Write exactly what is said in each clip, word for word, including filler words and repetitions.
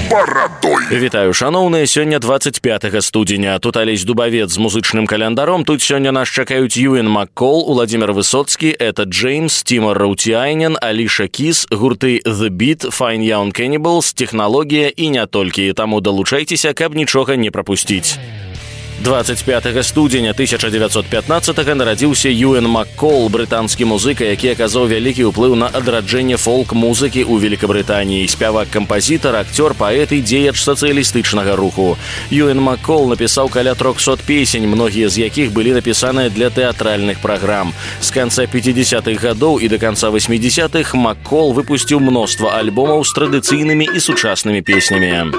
барадой. Вітаю, шаноўныя, сёння двадцать пятага студзеня. Тут Алесь Дубавец з музычным календаром. Тут сёння нас чакаюць Юэн Маккол, Уладзімир Высоцкі, Эта Джеймс, Тимур Раутиайнен, Алиша Кис, гурты The Beat, Fine Young Cannibals, Технологія і не толькі. Таму далучайцеся, каб нічога не прапусціць. двадцать пятага студзеня тысяча девятьсот пятнадцатага нарадзіўся Юэн Маккол, брытанскі музыка, які аказаў вялікі ўплыў на адраджэнне фолк-музыкі ў Великабрытаніі. Спявак, кампазітар, акцёр, паэт і дзеяч сацыялістычнага руху. Юэн Маккол напісаў каля трохсот песень, многія з якіх былі напісаныя для тэатральных праграм. З канца пяцідзясятых гадоў і да канца восьмідзясятых Маккол выпусціў мноства альбомаў з традыцыйнымі і сучаснымі песнямі.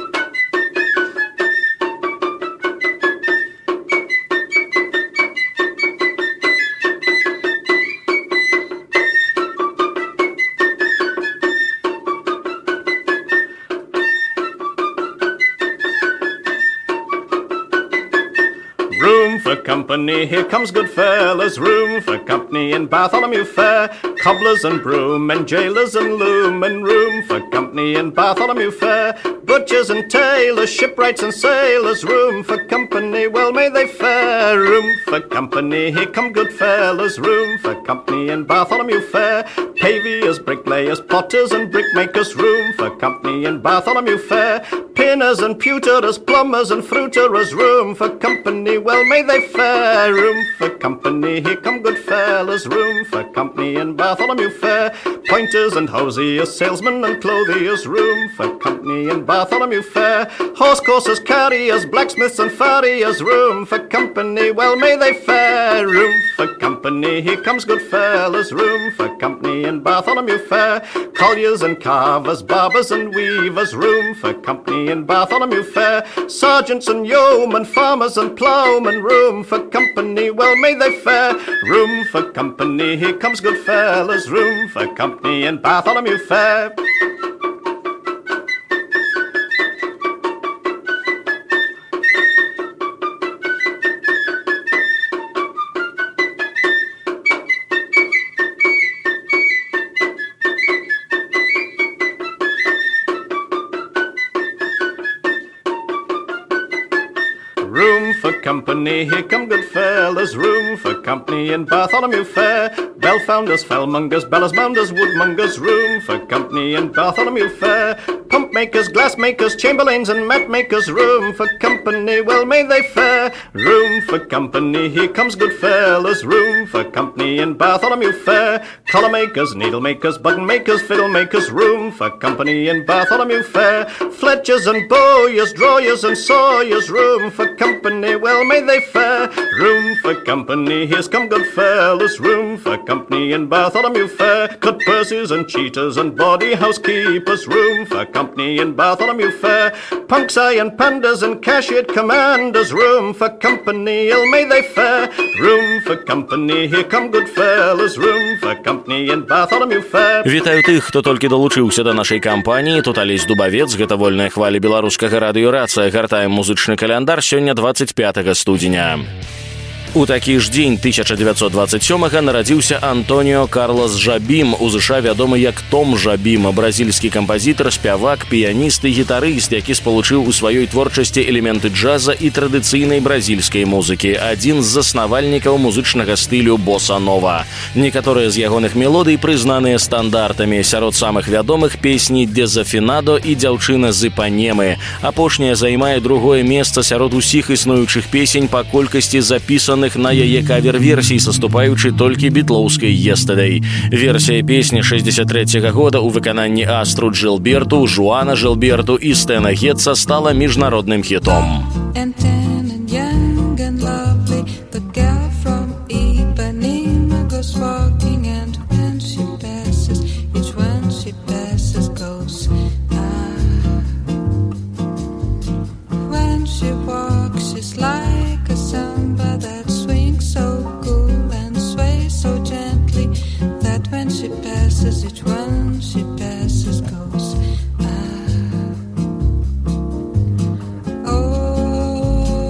Room for company, here comes good fellas. Room for company in Bartholomew Fair. Cobblers and broom and jailers and loom. And room for company in Bartholomew Fair. Butchers and tailors, shipwrights and sailors. Room for company, well may they fare. Room for company, here come good fellas. Room for company in Bartholomew Fair. Paviors, bricklayers, potters and brickmakers. Room for company in Bartholomew Fair. Pinners and pewterers, plumbers and fruiterers. Room for company, well may they fare. Room for company, here come good fellas. Room for company in Bartholomew Fair. Pointers and hosiers, salesmen and clothiers. Room for company in Bartholomew Fair. Horse coursers, carriers, blacksmiths and farriers. Room for company, well may they fare. Room for company, here comes good fellas. Room for company in Bartholomew Fair. Colliers and carvers, barbers and weavers. Room for company in Bartholomew Fair. Sergeants and yeomen, farmers and ploughmen. Room for company, well may they fare. Room for company, here comes good fellas. Room for company in Bartholomew Fair. Room for company, here come good fellas. Room for company in Bartholomew Fair. Bell founders, fellmongers, bellows mounders, woodmongers. Room for company in Bartholomew Fair. Pump makers, glass makers, chamberlains and mat makers. Room for company, well may they fare. Room for company, here comes good fellas. Room for company in Bartholomew Fair. Collar makers, needle makers, button makers, fiddle makers. Room for company in Bartholomew Fair. Fletchers and bowyers, drawyers and sawyers. Room for company, well may they fare. Room for company, here's come good fellas. Room for company in Bartholomew Fair. Cut purses and cheaters and bawdy housekeepers. Room for company in Bartholomew Fair. Punks, eye and pandas and cashiered commanders. Room for company, ill may they fare. Room for company, here come good fellas. Room for company in Bartholomew Fair. Вітаю тых, хто толькі далучыўся да нашай кампаніі. Тут Алесь Дубавец, гэта вольная хваля беларускага радыёрацыя. Гартаем музычны каляндар сёння двадцать пятага студзеня. У такі ж дзень тысяча девятьсот двадцать сёмага нарадзіўся Антоніо Карлос Жабім, у ЗША вядомы як Том Жабім, бразільскі кампазітар, спявак, піяніст і гітарыст, які спалучыў у сваёй творчасці элементы джаза і традыцыйнай бразільскай музыкі, адзін з заснавальнікаў музычнага стылю боса-нова. Некаторыя з ягоных мелодый прызнаныя стандартамі, сярод самых вядомых песні «Дезафінадо» і «Дзяўчына з Іпанемы». Апошняя займае другое месца сярод усіх існуючых песень па колькасці запісаных на яе кавер-версій, саступаючы толькі бітлоўскай «Yesterday». Версія песні шэсцьдзесят трэцяга года ў выкананні Астру Джилберту, Жуана Джилберту і Стэна Гетца стала міжнародным хітом. Oh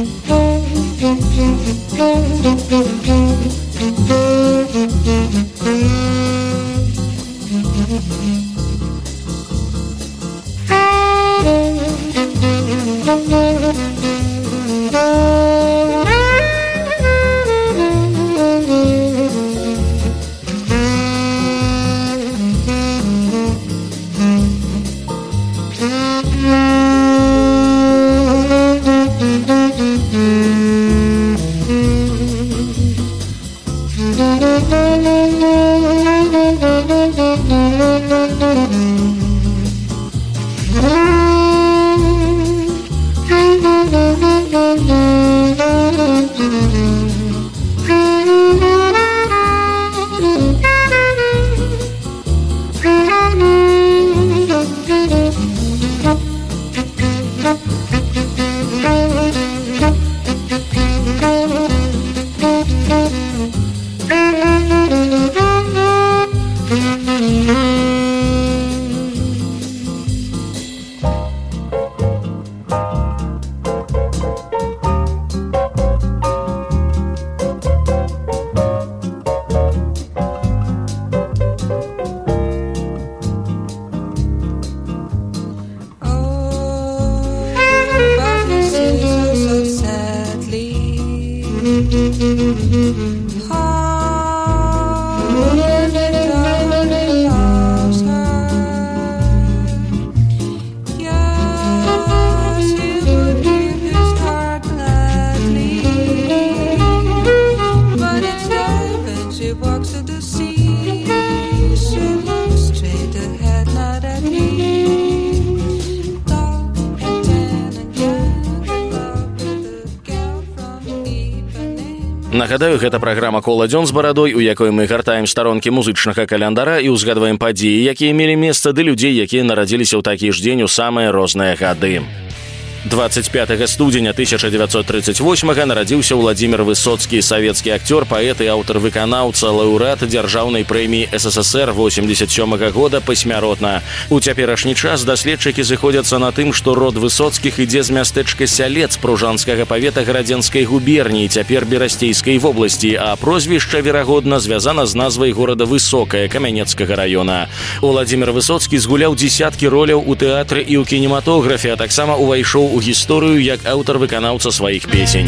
Нагадаю, гэта праграма «Кола дзён з барадой», у якой мы гартаем старонкі музычнага календара і ўзгадваем падзеі, якія мелі месца, ды людзей, якія нарадзіліся ў такі ж дзень у самыя розныя гады. двадцать пятого студзеня тысяча девятьсот тридцать восьмого нарадзіўся Владимир Высоцкі, савецкі акцёр, паэт і аўтар-выканаўца, лаўрэат дзяржаўнай прэміі СССР восемьдесят сёмага года пасмяротна. У цяперашні час даследчыкі зыходзяцца на тым, што род Высоцкіх ідзе з мястэчка Сялец пружанскага павета Гарадзенскай губерніі, цяпер Берасцейскай вобласці, а прозвішча, верагодна, звязана з назвай горада Высокае Камянецкага раёна. Владимир Высоцкі згуляў дзесяткі роляў у тэатры і ў кінематографе, а таксама увайшоў у гісторыю як аўтар-выканаўца сваіх песень.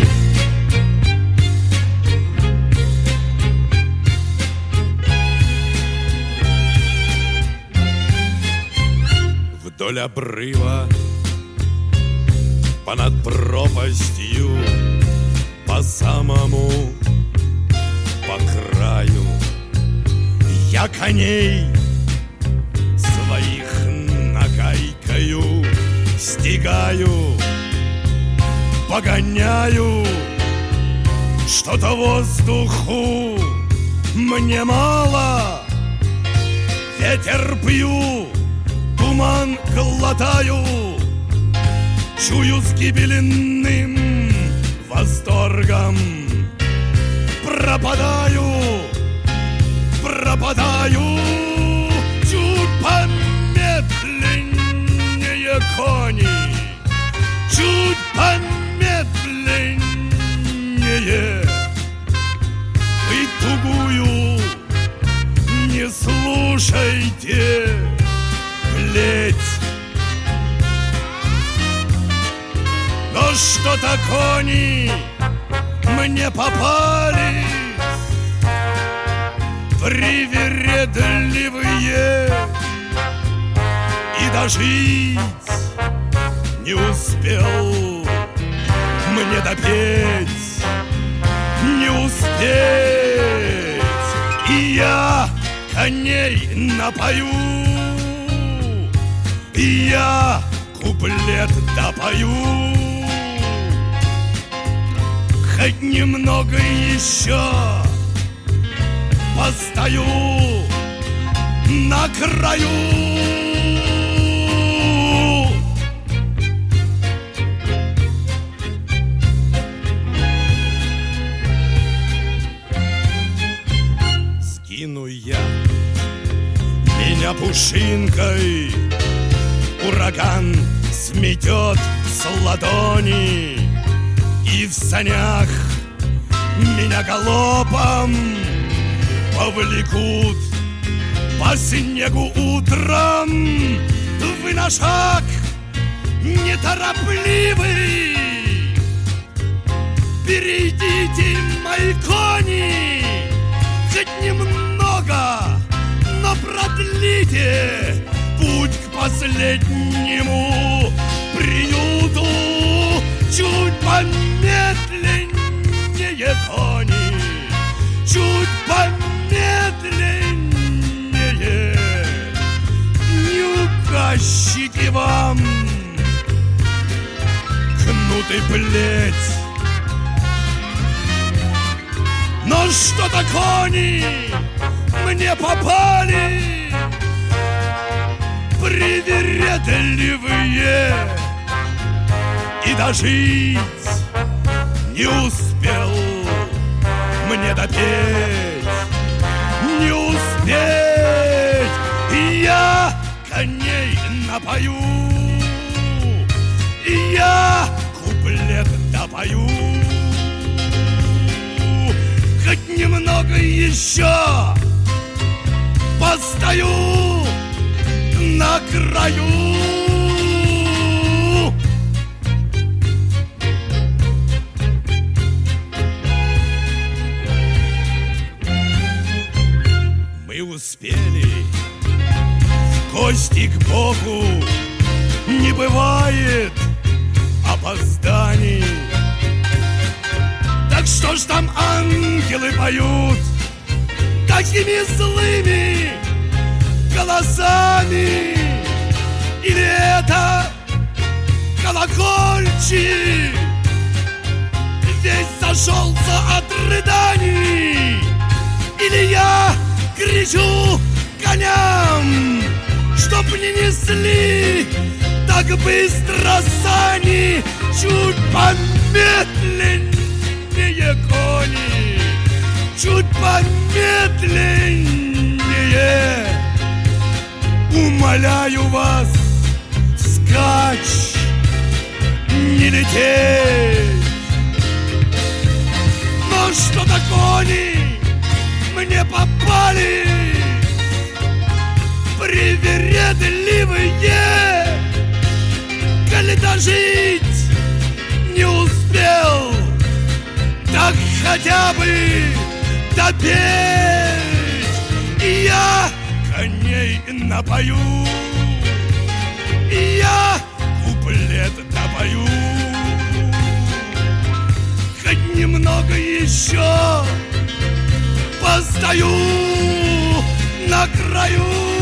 Вдоль обрыва, понад пропастью, по самому, по краю, я коней своих нагайкаю, стигаю, погоняю, что-то воздуху мне мало, ветер пью, туман глотаю, чую с гибельным восторгом, пропадаю, пропадаю, чуть помедленнее кони, чуть помедленнее, вы тугую не слушайте, плеть. Но что-то кони мне попались привередливые, и дожить не успел мне допеть, не успеть, и я коней напою, и я куплет допою, хоть немного еще постою на краю. Скину я меня пушинкой, ураган сметет с ладони, И в санях меня галопом повлекут по снегу утром. Вы на шаг неторопливый, перейдите, мои кони, хоть немного, но продлите путь к последнему приюту. Чуть помедленнее, кони, чуть помедленнее. Не указчики вам кнут и плеть. Но что-то кони мне попали привередливые, и дожить не успел мне допеть, не успеть. И я коней напою, и я куплет допою. Хоть немного еще постою на краю. Мы успели в кости к Богу, не бывает опозданий. Так что ж там ангелы поют такими злыми голосами? Или это колокольчик весь зашелся от рыданий? Или я кричу коням, чтоб не несли так быстро сани? Чуть помедленнее, кони, чуть помедленнее. Умоляю вас, вскачь, не лететь. Но что-то кони мне попали привередливые, коли дожить не успел, так хотя бы допеть. И я коней напою, и я куплет допою. Хоть немного еще постою на краю.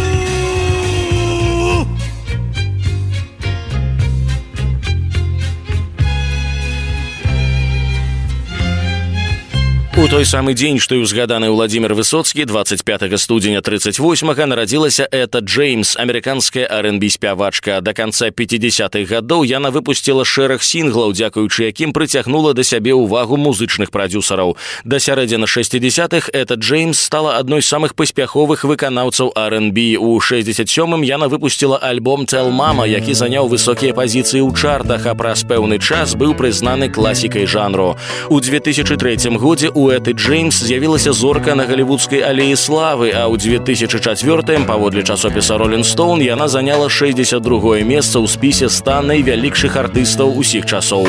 У той самы дзень, што і ўзгаданы Владзімир Высоцкі, двадцать пятага студзеня тридцать восьмага нарадзілася Эта Джеймс, амерыканская ар энд би спявачка. Да канца пятидесятых гадоў яна выпусціла шэраг сінглаў, дзякуючы якім прыцягнула да сябе ўвагу музычных прадзюсараў. Да сярэдзіны шэсцідзесятых Эта Джеймс стала адной з самых паспяховых выканаўцаў ар энд би. У шэсцьдзесят сёмым яна выпусціла альбом «Tell Mama», які заняў высокія пазіцыі ў чартах, а праз пэўны час быў прызнаны класікай жанру. У две тысячи трэцім годзе у Эты Джеймс з'явілася зорка на галівудскай алеі славы, а ў две тысячи чацвёртым, паводле часопіса Rolling Stone, яна заняла шэсцьдзесят другое месца ў спісе ста найвялікшых артыстаў усіх часоў.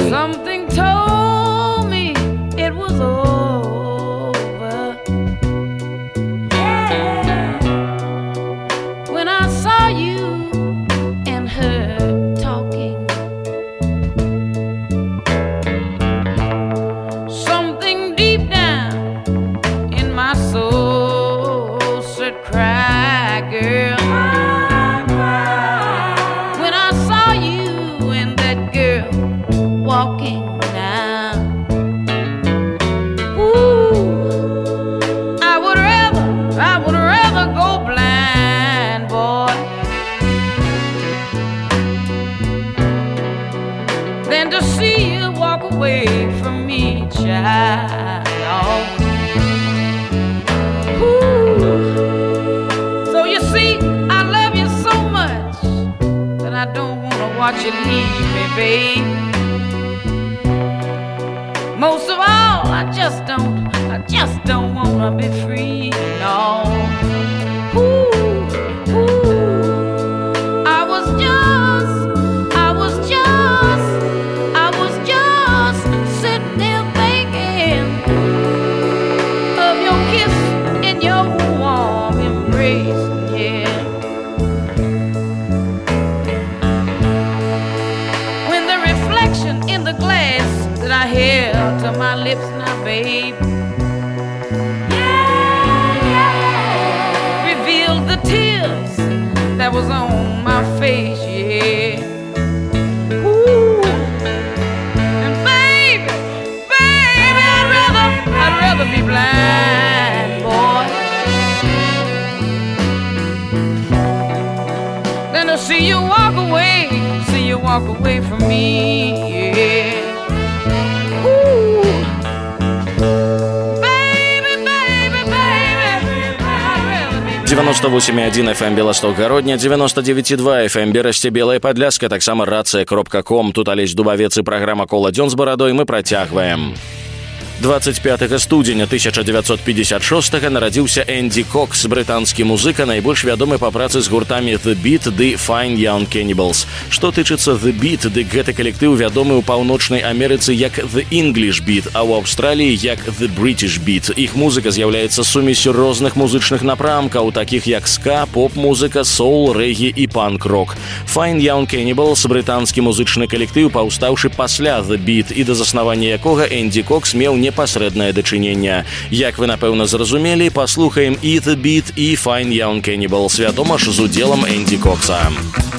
Watch you leave me, babe. Most of all, I just don't, I just don't wanna be free, no. Ooh, ooh. I was just, I was just, I was just sitting there thinking of your kiss and your warm embrace, yeah. When the reflection in the glass that I held to my lips now, babe, yeah, yeah, revealed the tears that was on my face, yeah. Ooh, and baby, baby, I'd rather, I'd rather be blind, boy, than to see you walk away, see you walk away from me, yeah. девяносто восемь и один эф эм Белосток Городня, девяносто девять и два эф эм Берасці Белая Падляска, таксама рацыя кропка ком. Тут Алесь Дубавец і праграма «Кола дзён з барадой» мы працягваем. двадцать пятага студзеня тысяча девятьсот пятьдесят шостага нарадзіўся Энди Кокс, брытанскі музыка, найбольш вядомы па працы з гуртамі The Beat ды Fine Young Cannibals. Што тычыцца The Beat, дык гэты калектыў вядомы ў Паўночнай Амерыцы як The English Beat, а ў Аўстраліі як The British Beat. Іх музыка з'яўляецца сумесю розных музычных напрамкаў, такіх як ска, поп-музыка, соул, рэгі і панк-рок. Fine Young Cannibals — брытанскі музычны калектыў, паўстаўшы пасля The Beat, і да заснавання якога Энди Кокс меў непасрэднае дачыненне. Як вы, напэўна, зразумелі, паслухаем і The Beat, і Fine Young Cannibals, вядома ж, з удзелам Энди Кокса.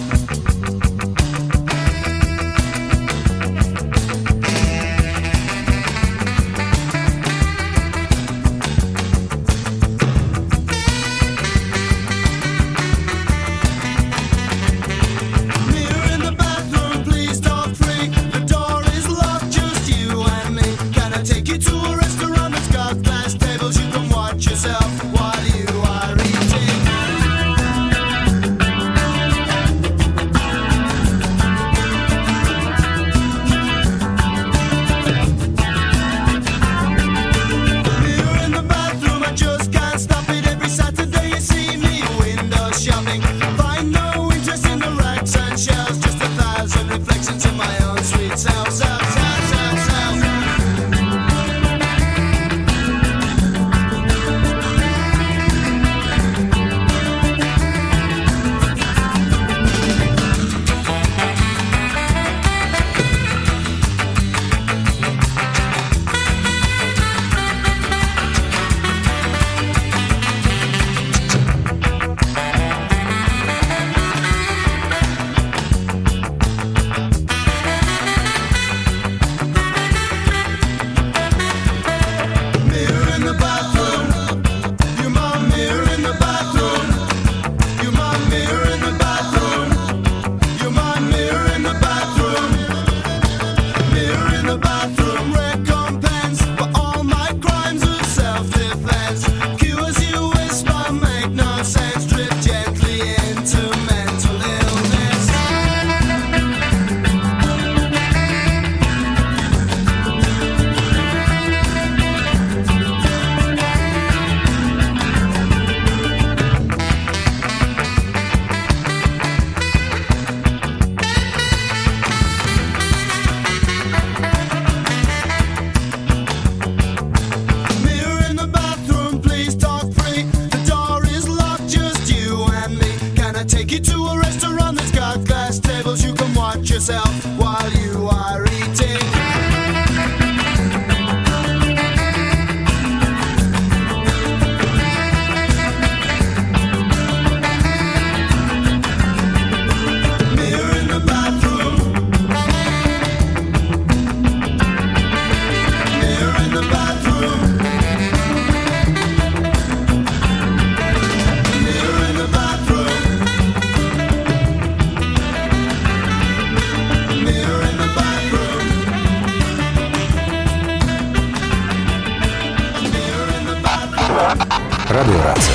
Радыёрацыя.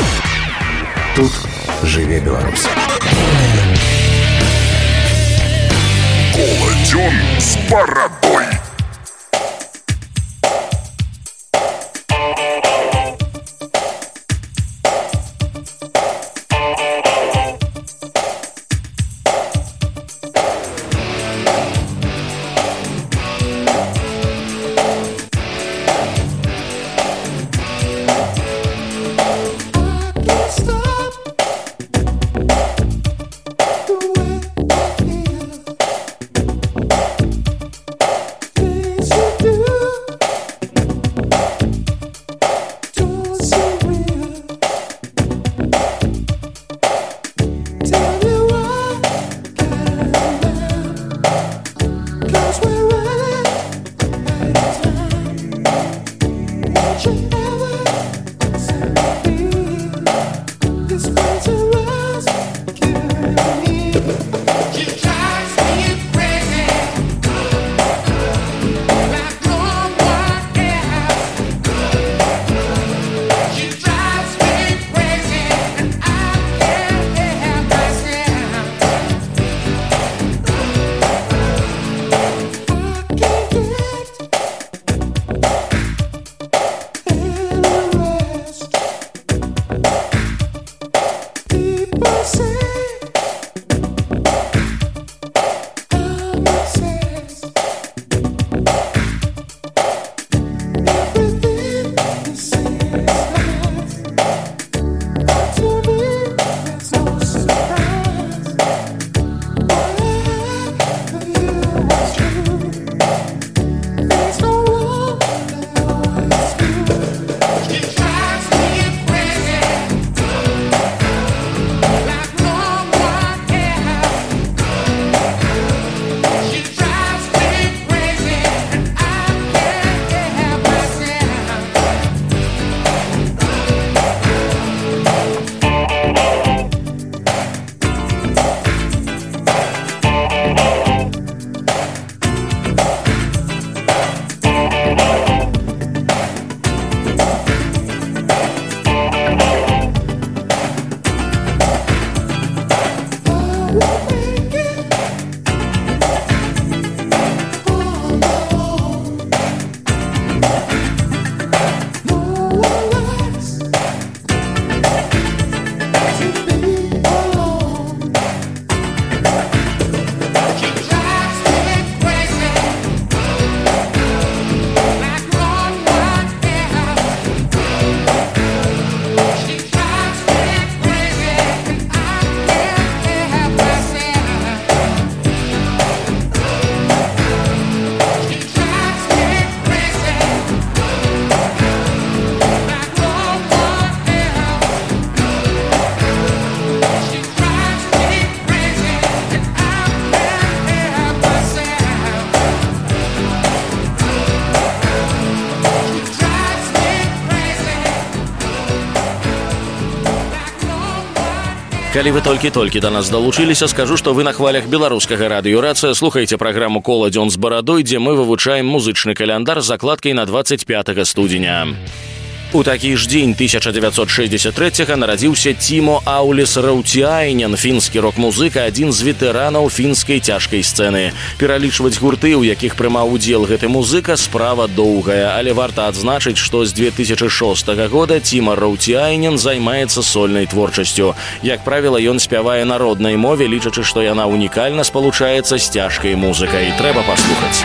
Тут жыве Беларусь. Кола дзён з барадой. Калі вы толькі-толькі да нас далучыліся, скажу, што вы на хвалях беларускага радыёрацыя слухаеце праграму «Кола дзён з барадой», дзе мы вывучаем музычны каляндар з закладкай на двадцать пятага студзеня. У такі ж дзень тысяча дзевяцьсот шэсцьдзесят трэцяга нарадзіўся Тімо Ауліс Раутіайнен, фінскі рок-музыка, адзін з ветэранаў фінскай цяжкай сцэны. Пералічваць гурты, у якіх прымаў удзел гэты музыка, справа доўгая, але варта адзначыць, што з две тысячы шостага года Тімо Раутіайнен займаецца сольнай творчасцю. Як правіла, ён спявае на роднай мове, лічачы, што яна унікальна спалучаецца з цяжкай музыкай. Трэба паслухаць.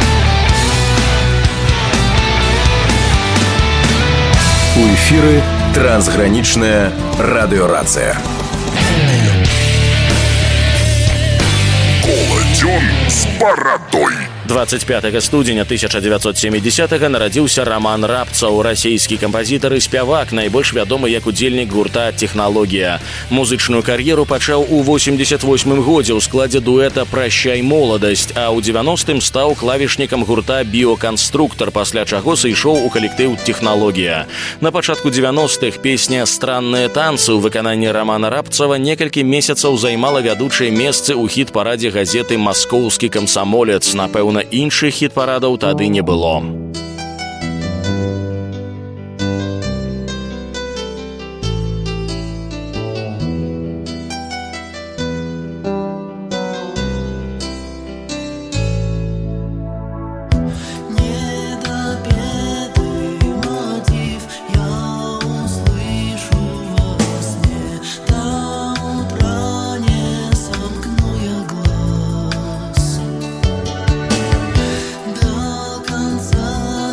У эфіры Трансграничная радиорация. Колодён с бородой. двадцать пятага студзеня тысяча девятьсот семидесятага нарадзіўся Роман Рабцаў, расійскі кампазітар і спявак, найбольш вядомы як удзельнік гурта «Технологія». Музычную кар'еру пачаў у восемьдесят восьмым годзе ў складзе дуэта «Прощай, моладасць», а ў девяностым стаў клавішнікам гурта «Біоканструктар», пасля чаго сышоў у калектыў «Технологія». На пачатку девяностых песня «Странныя танцы» ў выкананні Романа Рабцава некалькі месяцаў займала вядучыя месцы ў хіт-парадзе газеты «Маскоўскі камсамолец». Напэўна, іншых хіт-парадаў тады не было. До конца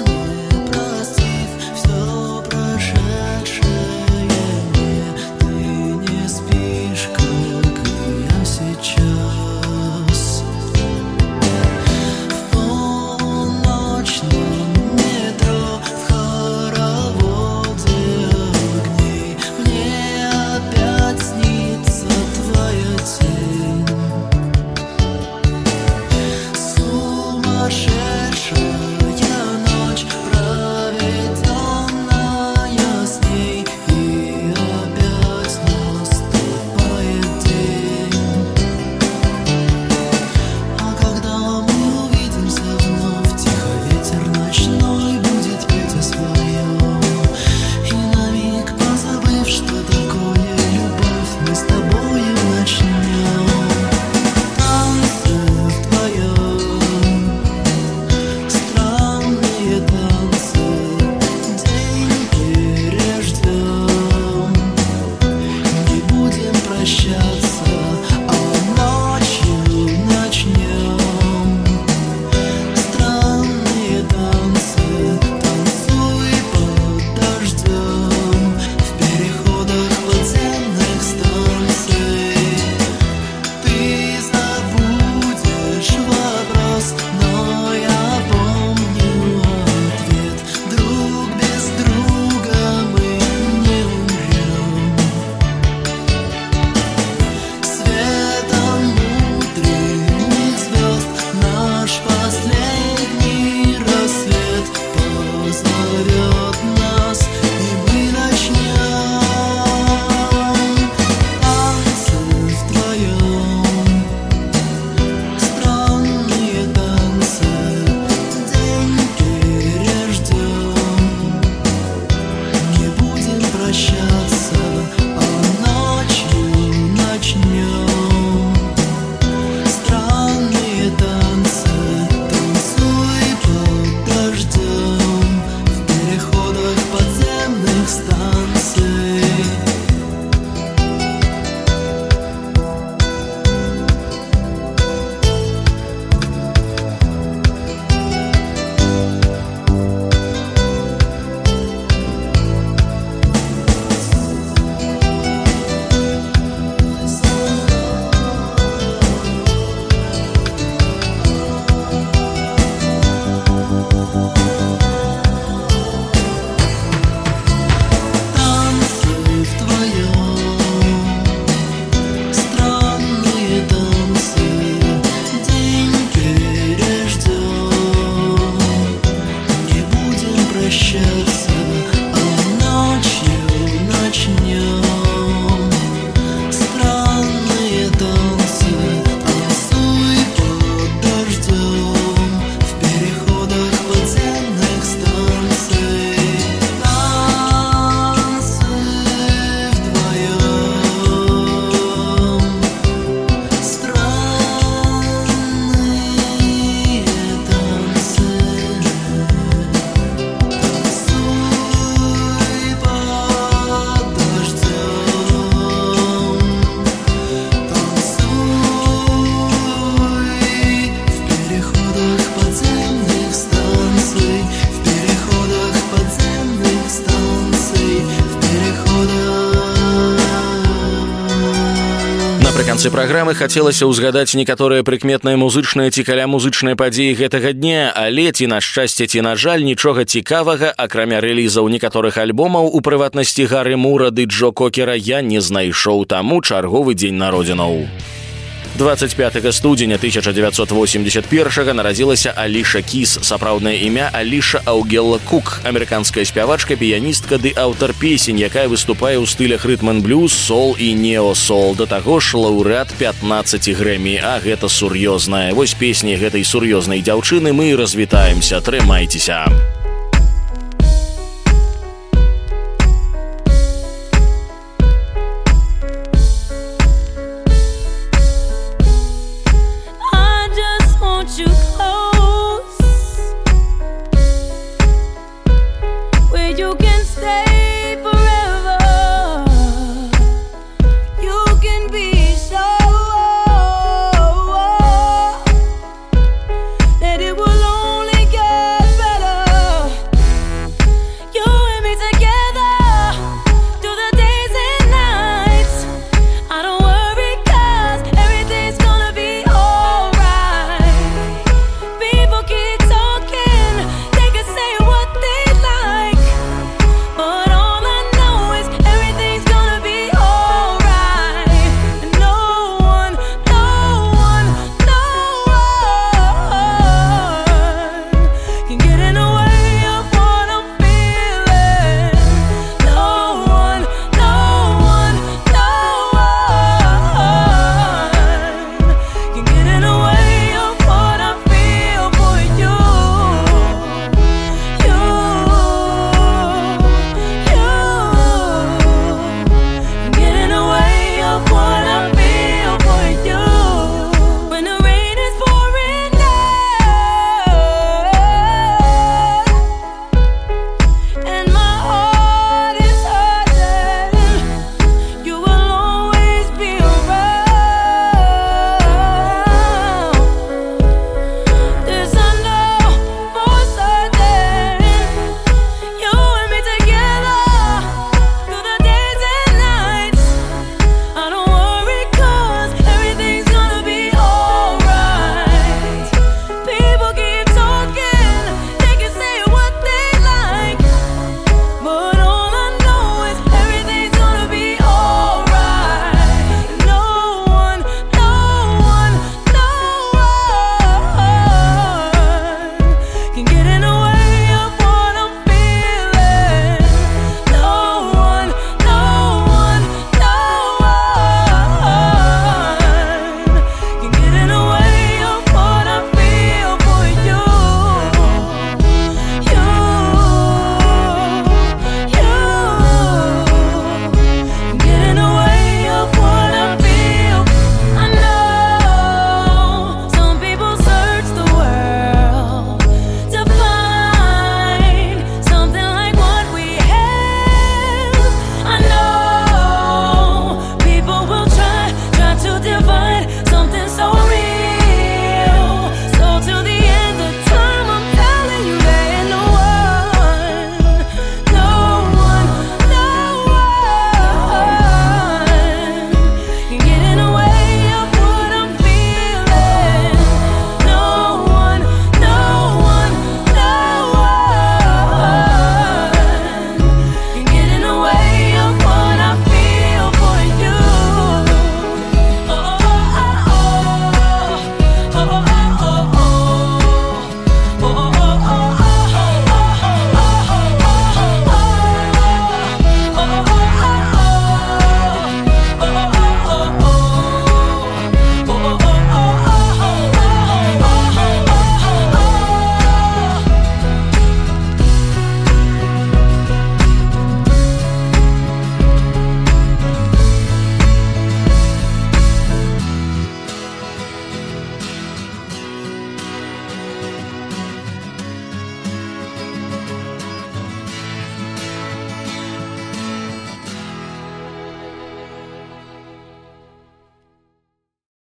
канцы праграмы хацелася ўзгадаць некаторыя прыкметныя музычныя ці каля музычныя падзеі гэтага дня, але ці на шчасце, ці на жаль, нічога цікавага, акрамя рэлізаў некаторых альбомаў, у прыватнасці Гаррі Мура ды Джо Кокера, я не знайшоў, таму чарговы дзень народзінаў. двадцать пятага студзеня тысяча девятьсот восемьдесят первого нарадзілася Аліша Кіс, сапраўднае імя Аліша Аугелла Кук, амерыканская спявачка, піяністка ды аўтар песень, якая выступае ў стылях рытм-н-блюз, сол і нео-сол. Да таго ж лаўрэат пятнаццаць Грэмі, а гэта сур'ёзнае. Вось песні гэтай сур'ёзнай дзяўчыны мы і развітаемся. Трымайцеся.